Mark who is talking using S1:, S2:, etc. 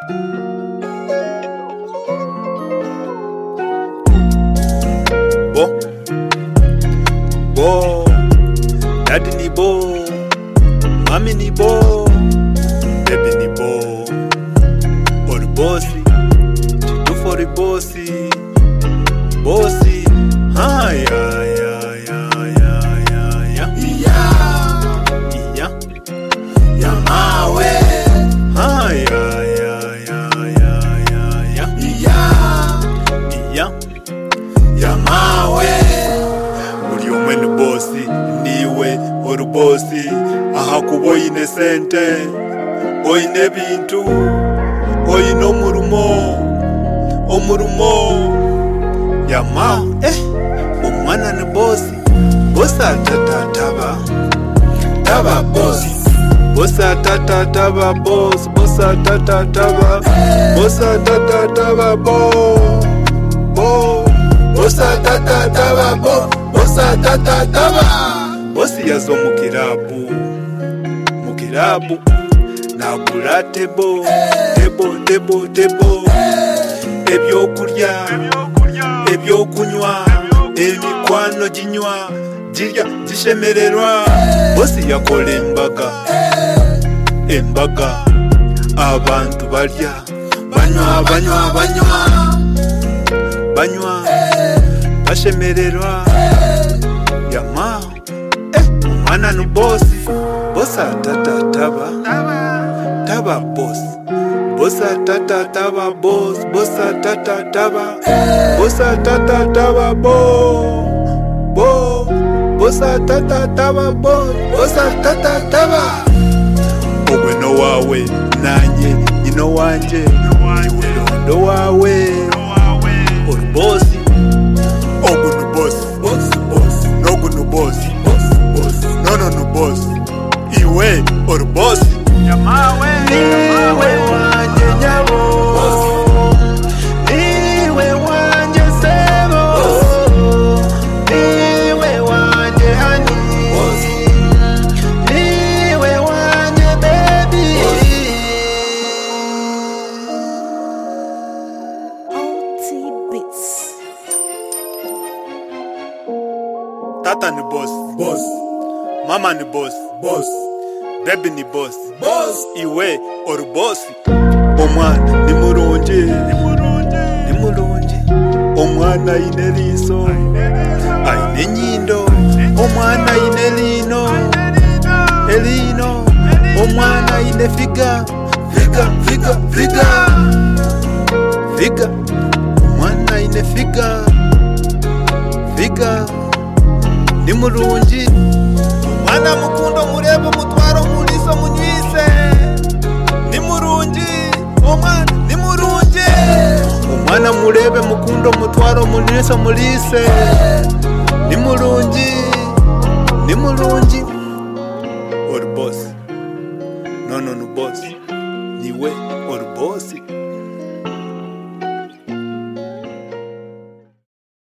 S1: Bo, daddy ni bo, mami ni bo, baby ni bo. Or bossy, chitu for the bossy, bossy. Ha ya ya ya ya ya ya ya ya mawe. Ha ya ya ya ya ya ya ya mawe. Uri umwe ni bossy, niwe uri bossy. Aha kuba oyine sente, oyine bintu, oyine omurumo yama. Omwana ni bossy, bossy atatataba taba bossy, bossy atatataba boss, bossy atatataba, bossy atatataba bo, bossy atatataba bo, bossy atatataba. Bossy yazo mukirabu nagula tebo ebyokulya ebyokunywa emikwano ginywa girya gishemererwa. Bossy yakola embaga abantu balya banywa bashemererwa yama. Omwana ni bossy, bossy atatataba taba boss, bossy atatataba boss, bossy atatataba, bossy atatataba bossy atatataba boss, bossy atatataba. Ogwe no wawe nanye ino wanje, iwe londo wawe. Or bossy, ogwe no boss, nogu no boss, no boss. Iwe or bossy. Niwe wanje nyabo, niwe wanje sebo, niwe wanje honey, niwe wanje baby.
S2: OT Beats.
S1: Tata ni boss, mama ni boss, baby ni boss, iwe or bossy. Omwana ni murungi, omwana ine liso, aine nyindo, omwana ine elino, omwana ine figa, omwana ine figa, ni murungi. Omwana mukundo murebe mutwaro muliso munywise, ni murungi. Omwana ni murungi. Omwana murebe mukundo mutwaro muliso mulise, ni murungi.